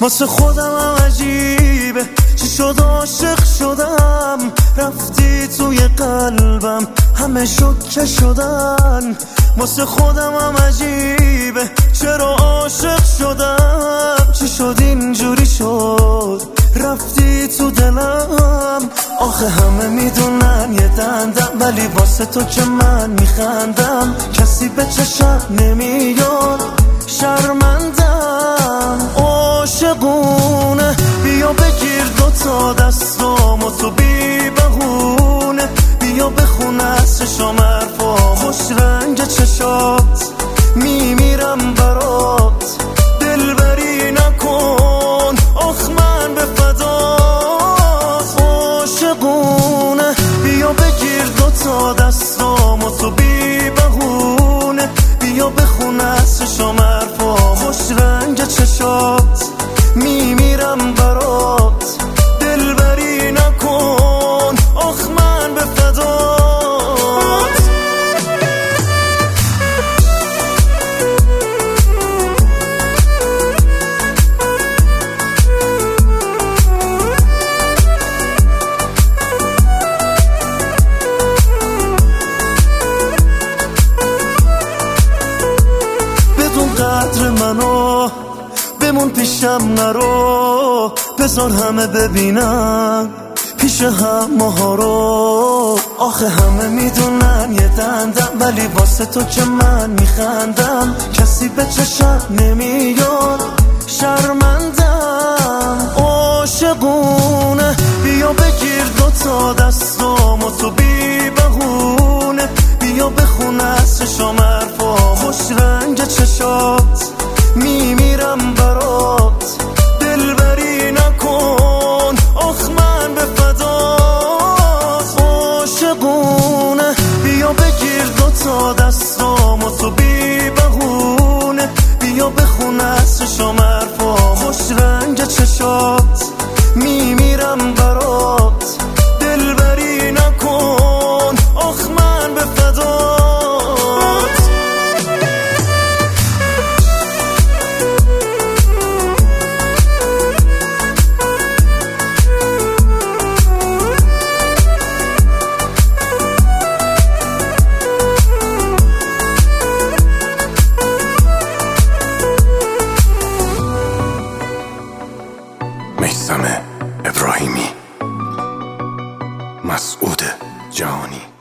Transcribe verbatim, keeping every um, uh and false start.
واسه خودم هم عجیبه چی شد عاشق شدم، رفتی توی قلبم همه شکه شدن. واسه خودم هم عجیبه چرا عاشق شدم، چی شد اینجوری شد رفتی تو دلم. آخه همه میدونن یه دندم، ولی واسه تو که من میخندم. کسی به چشم نمیاد شرمندم. عاشقونه بیا بگیر دوتا دستامو تو بی بهونه، بیا بخون از چشام حرفا خوش رنگ چشات، میمیرم برات دلبری نکن آخ من به فدات. عاشقونه بیا بگیر دوتا دستامو تو بی بهونه، بیا بخون از چشام حرفا خوش رنگ چشات، میمیرم برات دلبری نکن آخ من به فدات. بدون قدر منو بمون پیشم نرو، بذار همه ببینن پیش هم ماها رو. آخه همه میدونن یه دندم، ولی واسه تو که من میخندم. کسی به چشم نمیاد شرمندم. عاشقونه بیا بگیر دوتا دستامو تو بی بهونه، بیا بخون از چشام حرفا خوش رنگ چشات، میمیرم برات دلبری نکن آخ من به فدات. عاشقونه بیا بگیر دوتا دستامو تو بی بهونه، بیا بخون از چشام حرفا خوش رنگ چشات، میمیرم برات دلبری نکن آخ من به فدات. میثم ابراهیمی، مسعود جهانی.